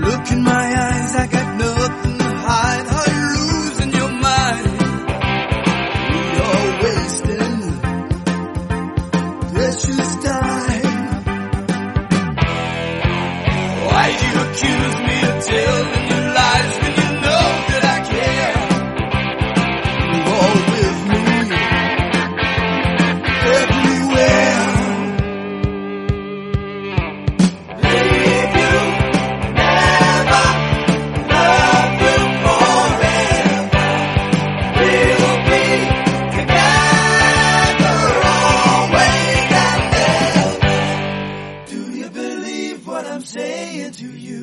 Look in my eyes, I got nothing to hide. Are you losing your mind? You're wasting precious time. Why do you accuse me of telling you lies when you know that I care? You're all with me everywhere. Leave you, never love you forever. We'll be together always and ever. Do you believe what I'm saying to you?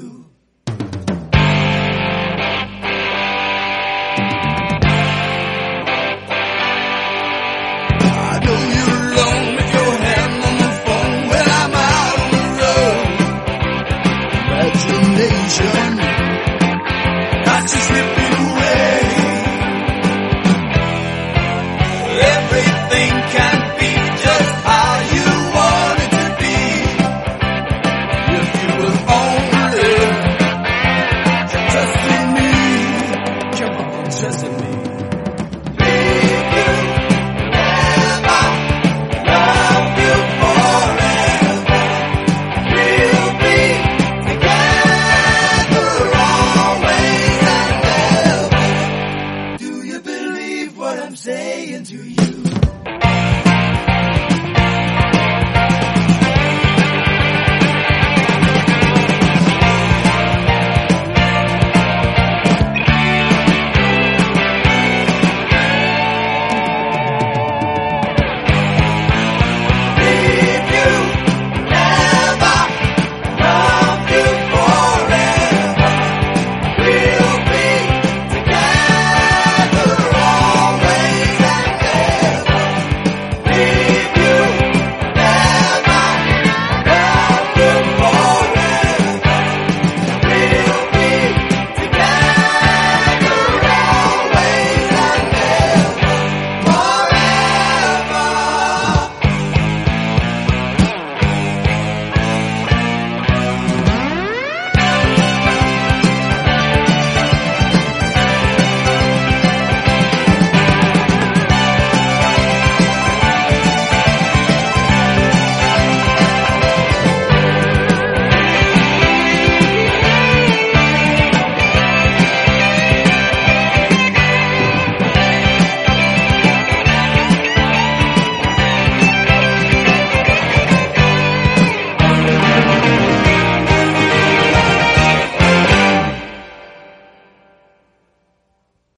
I know you're alone with your hand on the phone when I'm out on the road. Imagination, I just slip